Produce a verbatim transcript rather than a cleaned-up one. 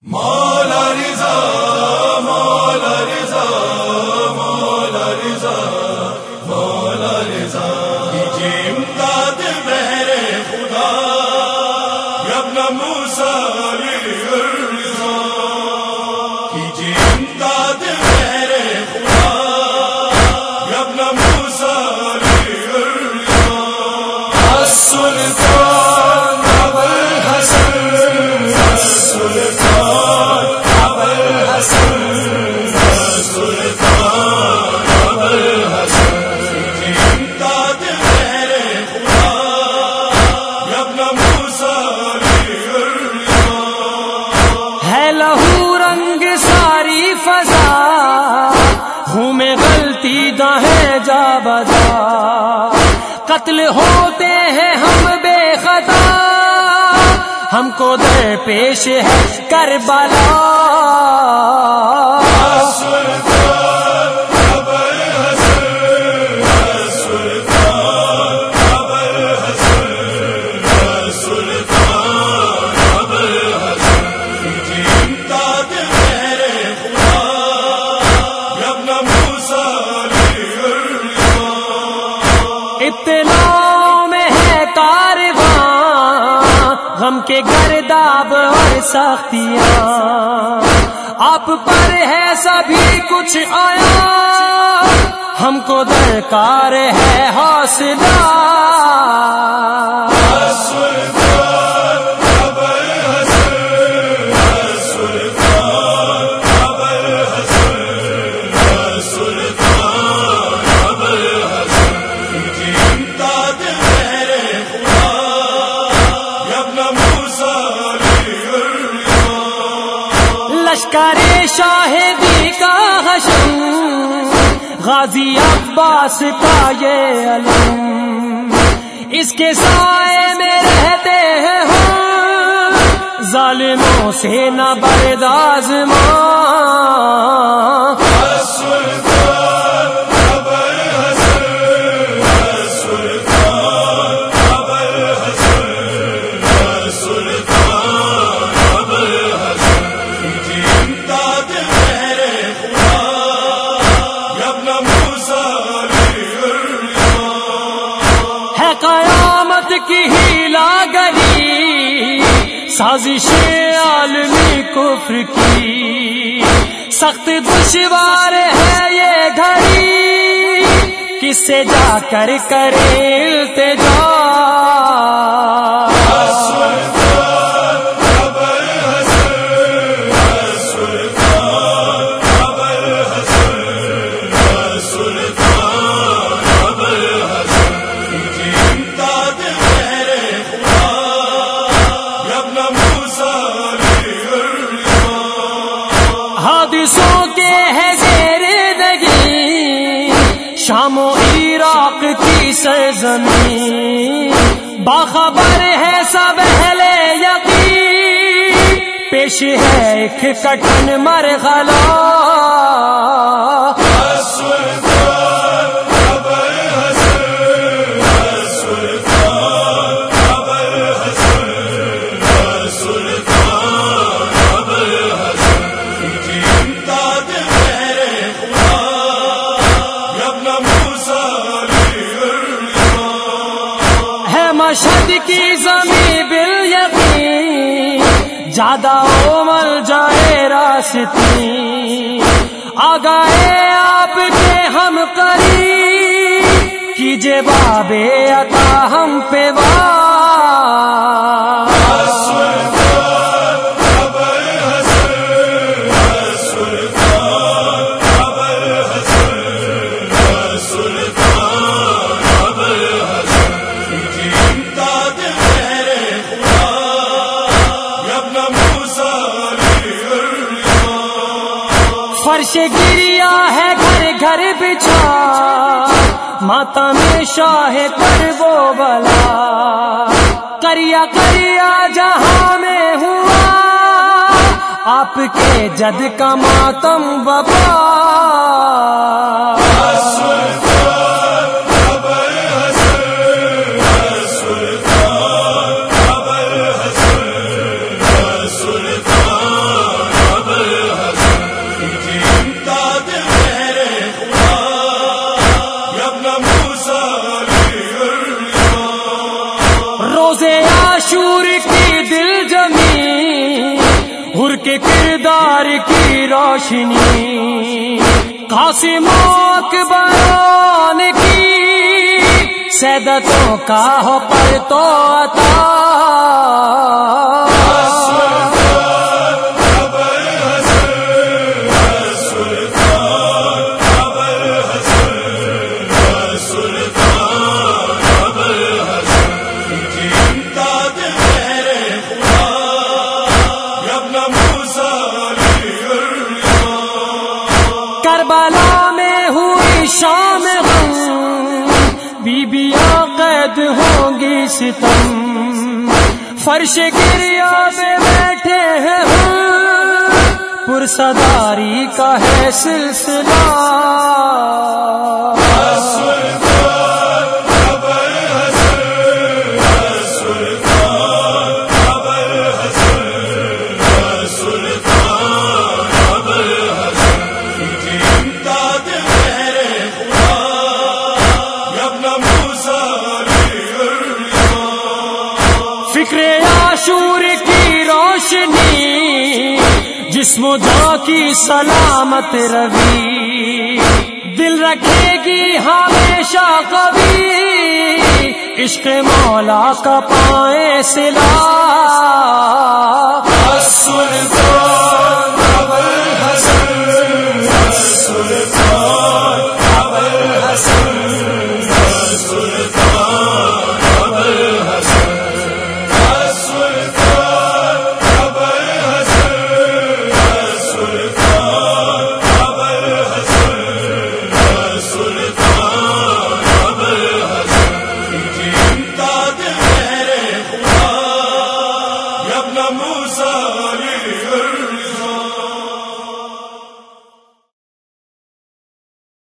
مولا رضا مولا رضا مولا رضا مولا رضا کیجیے امداد بہر خدا یا ابن موسیٰ علی الرضا کیجیے امداد بہر خدا یا ابن موسیٰ علی الرضا السلطان ابو الحسن السلطان ابو الحسن السلطان ابو الحسن کیجیے امداد بہر خدا یا ابن موسیٰ علی الرضا ہے لہو رنگ ساری فضا خون میں غلطی داہیں جا بجا قتل ہوتے ہیں ہم بے خطا ہم کو در پیش ہے کربلا السلطان ابو الحسن السلطان ابو الحسن السلطان ابو الحسن کیجیے امداد بہر خدا یا ابن موسیٰ علی الرضا ابتلا میں ہے کارواں غم کے گرداب اور سختیاں آپ پر ہے سبھی کچھ آیا ہم کو درکار ہے حوصلہ السلطان ابو الحسن السلطان ابو الحسن السلطان ابو الحسن کیجیے امداد بہر خدا یا ابن موسیٰ علی الرضا لشکر شاہدی کا حشم غازی عباس کا یہ علم اس کے سائے میں رہتے ہیں ہم ظالموں سے نہ برداز ماں السلطان ابو الحسن السلطان ابو الحسن السلطان ابو الحسن کیجیے امداد بہر خدا یا ابن موسیٰ علی الرضا ہے قیامت کی ہیلا گری سازش عالمی کفر کی سخت دشوار ہے یہ گھڑی کس سے جا کر کرے التجا السلطان ابو الحسن السلطان ابو الحسن السلطان ابو الحسن کیجیے امداد بہر خدا یا ابن موسیٰ علی الرضا حادثوں کے ہے زیر دگی شام و عراق کی سرزمین باخبر ہے سب اہل یقین پیش ہے ایک کٹن مرحلہ السلطان ابو الحسن السلطان ابو الحسن السلطان ابو الحسن کیجیے امداد بہر خدا یا ابن موسیٰ علی الرضا ہے مشہد کی زمین بالیقین زیادہ عمل جائے راستی آگاہے آپ کے ہم قریب کیجے باب عطا ہم پہ وار السلطان ابو الحسن السلطان ابو الحسن السلطان ابو الحسن کیجیے امداد بہر خدا یا ابن موسیٰ علی الرضا فرش گریا ہے گھر گھر بچھا ماتم شاہ کر وہ بلا کریا کریا جہاں میں ہوا آپ کے جد کا ماتم وبا السلطان ابو الحسن السلطان ابو الحسن السلطان حر کے کردار کی روشنی، قاسم اکبران کی سیدتوں کا ہو پر تو عطا، کربلا میں ہوئی شام غم، بیبیاں قید ہوں گی ستم، فرش گریا میں بیٹھے ہیں ہم، پرصداری کا ہے سلسلہ، فکر عاشور کی روشنی، جسم و جاں کی سلامت روی، دل رکھے گی ہمیشہ قوی، عشق مولا کا پائیں سلا، السلطان